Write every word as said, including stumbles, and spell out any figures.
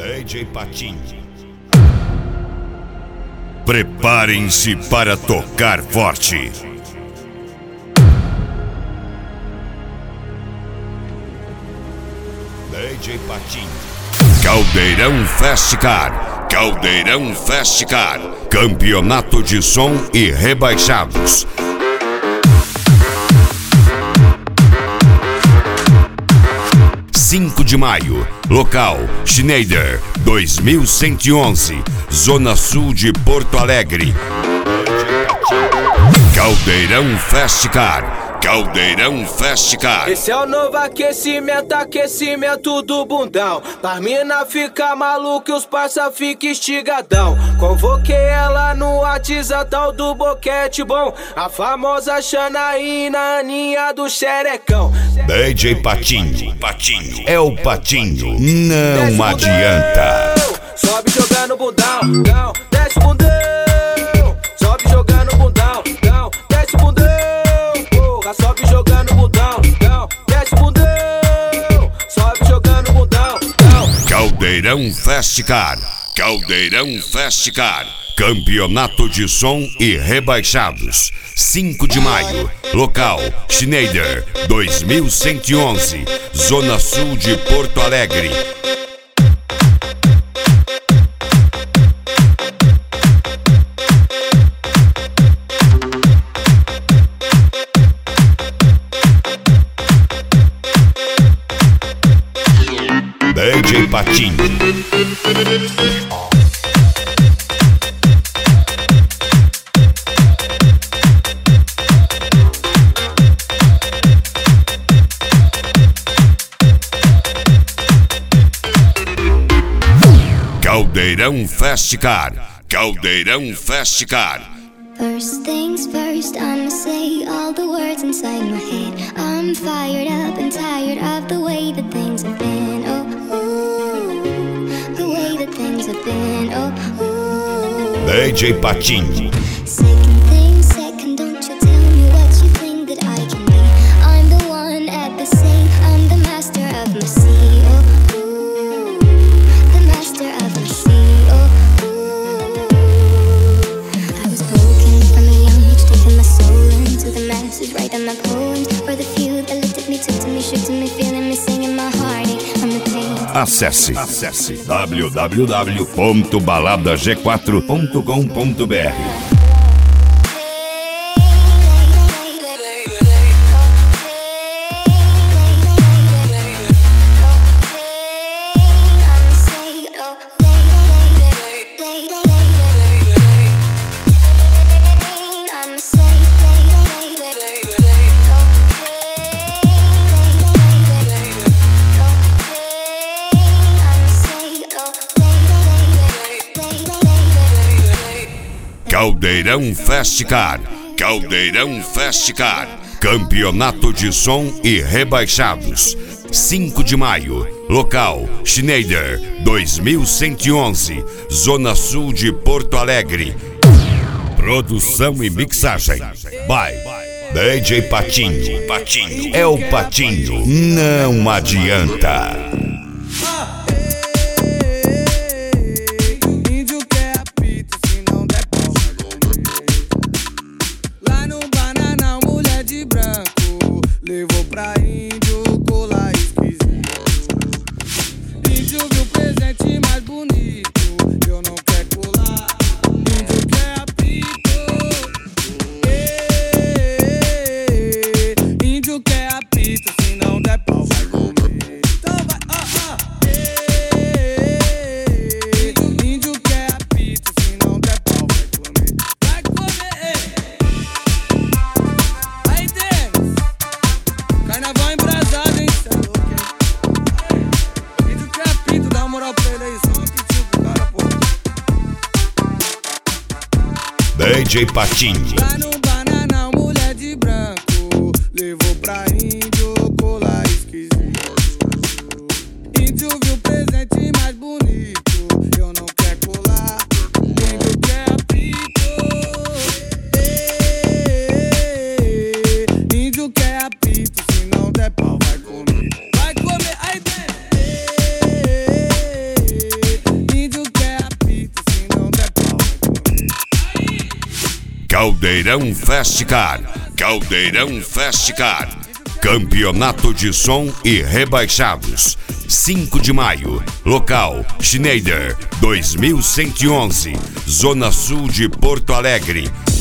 D J Patinho. Preparem-se para tocar forte. D J Patinho. Caldeirão Festcar. Caldeirão Festcar. Campeonato de som e rebaixados. cinco de maio, local Schneider dois mil cento e onze, Zona Sul de Porto Alegre. Caldeirão Festcar. Caldeirão Festcar. Esse é o novo aquecimento, aquecimento do bundão. Pra mina fica maluca e os parça fica estigadão. Convoquei ela no WhatsApp, tal do boquete bom. A famosa Xanaína, Aninha do xerecão. D J Patinho. Patinho. É o Patinho. Não adianta. Sobe jogando bundão, não, desce o bundão. Sobe jogando bundão, não, desce o bundão. Porra, sobe jogando bundão, não, desce o bundão. Sobe jogando bundão, não. Caldeirão Festcar. Caldeirão Festcar. Campeonato de som e rebaixados. cinco de maio, local Schneider dois mil cento e onze, Zona Sul de Porto Alegre. D J Patinho. Caldeirão Festcar. Caldeirão Festcar. First things first, I'ma say all the words inside my head. I'm fired up and tired of the way that things have been. Oh, ooh, the way that things have been. Oh, ooh. D J Patinho. Second thing, second, don't you tell me what you think that I can be. I'm the one at the same, I'm the master of my sea. Oh, ooh, the master of my sea. Oh, ooh. I was broken from a young age, taking my soul into the masses, writing my poems for the few that looked at me, took to me, shook to me, feeling me, singing my heartache from the pain. Acesse, acesse w w w ponto balada g quatro ponto com ponto b r. Caldeirão Festcar. Caldeirão Festcar. Campeonato de som e rebaixados. cinco de maio, local Schneider dois mil cento e onze, Zona Sul de Porto Alegre. Produção e mixagem by D J Patinho. Patinho. É o Patinho. Não adianta. Levou pra índio colar esquisito. Índio viu o presente mais bonito. Eu não quero colar. Índio quer apito. Ei, índio quer apito. Se não der pau vai comer. Então vai, ó, ó. Ei, índio quer apito. Se não der pau vai comer. Vai comer. Aí Denis, carnaval embrasado, hein? Cê é louco, hein? Índio que é pinto, dá uma moral pra ele aí. Só um pitinho pro cara, pô. D J Patinho. Lá no banana, mulher de branco. Levou pra índio colar esquisito. Índio viu o presente mais bonito. Eu não quero colar. Índio quer apito. Ei, índio quer apito. Se não der pau vai comer. Vai comer, aí tem. Caldeirão Festicar. Caldeirão Festicar. Campeonato de Som e Rebaixados. cinco de maio. Local: Schneider dois mil cento e onze. Zona Sul de Porto Alegre.